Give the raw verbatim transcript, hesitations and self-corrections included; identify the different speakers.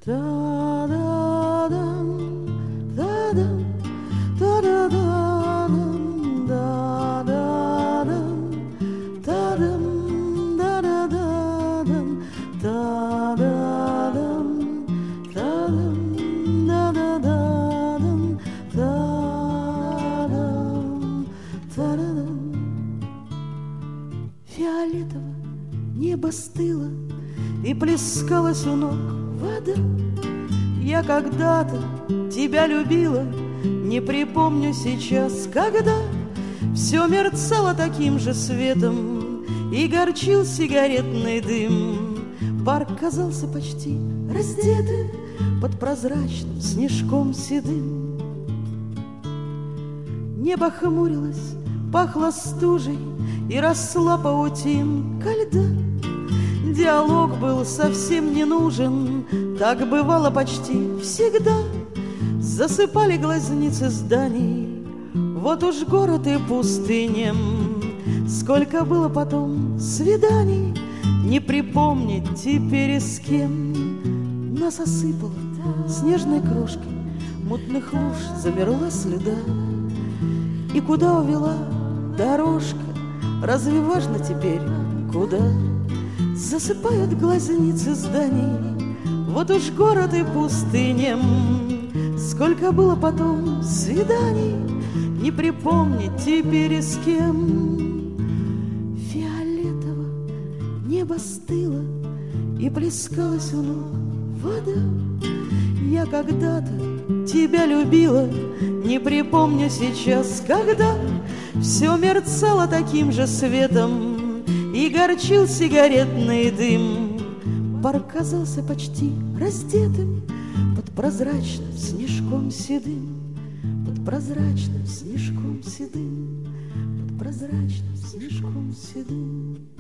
Speaker 1: Та-да-дам, да-дам, та-да-да-дам, да-да-дам, та-дам, да-да-да-дам, та-да-дам, та-дам, да-да-да-дам, та-дам, та-да-дам. Фиолетово небо стыло, и плескалась у ног вода. Я когда-то тебя любила, не припомню сейчас, когда. Все мерцало таким же светом, и горчил сигаретный дым. Парк казался почти раздетым под прозрачным снежком седым. Небо хмурилось, пахло стужей, и росла паутинка льда. Диалог был совсем не нужен, так бывало почти всегда. Засыпали глазницы зданий, вот уж город и пустынем. Сколько было потом свиданий, не припомнить теперь и с кем. Нас осыпало снежной крошкой, мутных луж замерла следа. И куда увела дорожка, разве важно теперь куда? Засыпают глазницы зданий, вот уж город и пустынем. Сколько было потом свиданий, не припомнить теперь и с кем. Фиолетово небо стыло, и плескалась у ног вода. Я когда-то тебя любила, не припомню сейчас, когда. Все мерцало таким же светом, и горчил сигаретный дым. Парк казался почти раздетым под прозрачным снежком седым, под прозрачным снежком седым, под прозрачным снежком седым.